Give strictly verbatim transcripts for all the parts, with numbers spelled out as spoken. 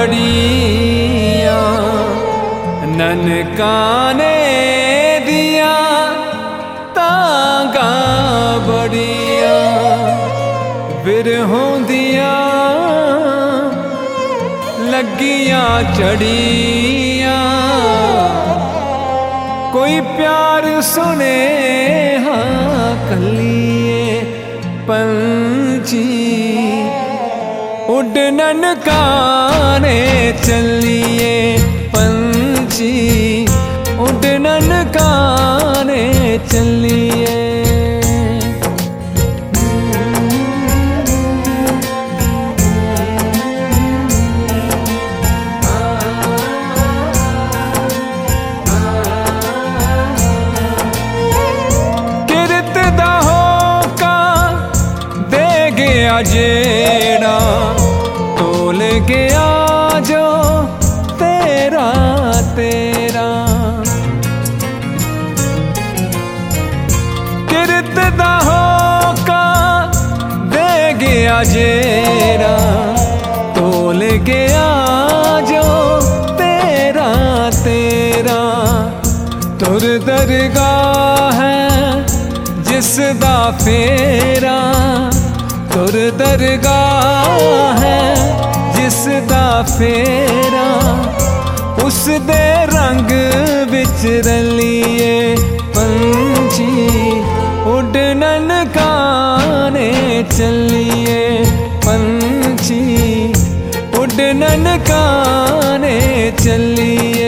बड़िया ननकाने दिया तांगा बड़िया बिरहों दिया लगियां चढ़िया कोई प्यार सुने हाँ कलिए पंछी उड़ ननकाने चलिए पंछी उड़ ननकाने चलिए। किरत दा होका दे गया जेड़ा तोल गया जो तेरा तेरा किरत दा होका दे गया जेड़ा तोल गया जो तेरा तेरा तुर दरगाह है जिसदा फेरा तुर दरगाह है जिसदा फेरा उस दे रंग बिच रलिए पंछी उड़ ननकाने चलिए पंछी उड़ ननकाने चलिए।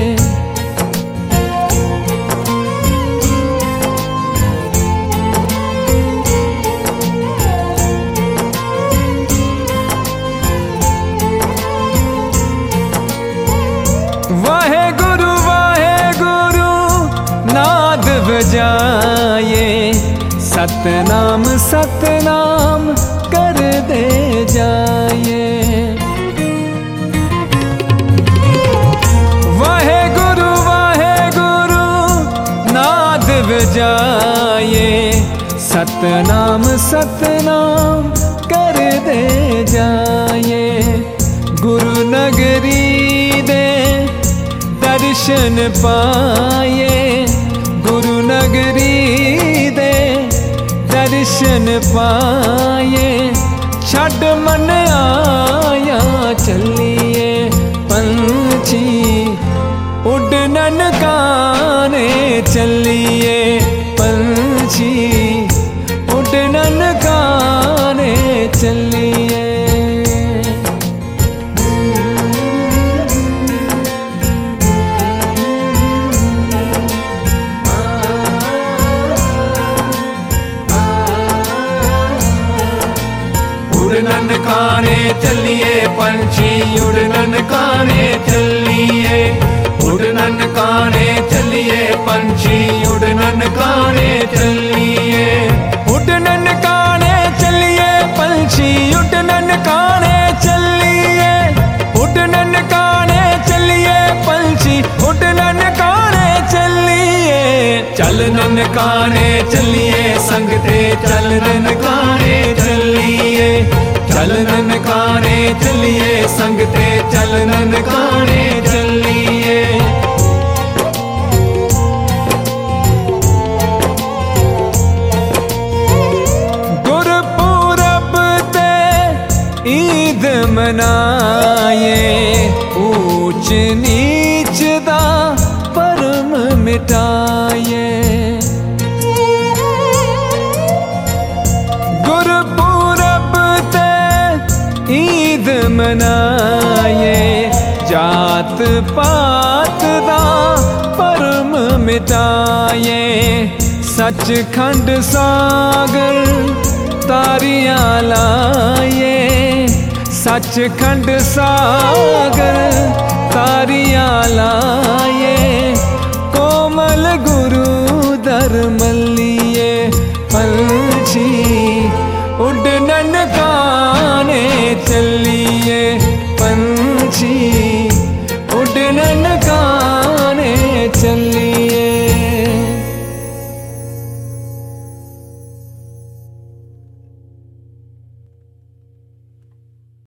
वाहे गुरु वाहे गुरु नाद बजाए सतनाम सतनाम कर दे जाए। वाहे गुरु वाहे गुरु नाद बजाए सतनाम सतनाम कर दे जाए। गुरु नगरी दे दर्शन पाए गुरु नगरी दे दर्शन पाए छड़ मन आया चलिए पंछी उड़ ननकाने चलिए पंछी उड़ ननकाने चलिए। उड़ ननकाने चलिए पंछी उड़ ननकाने चलिए उड़ ननकाने चलिए पंछी उड़ ननकाने चलिए उड़ ननकाने चलिए पंछी उड़ ननकाने चलिए उड़ ननकाने चलिए पंछी उड़ ननकाने चलिए। चल ननकाने चलिए संगते चल ननकाने चलिए चल ननकाने चलिए संगते चल ननकाने चलिए। गुरपुरब ते ईद मनाए ऊंच नीच दा परम मिटाए। गुरपुरब ते ईद मनाए जात पात दा परम मिटाए। सचखंड सागर तारियां लाए सचखंड सागर तारियां लाए कोमल गुरु दरम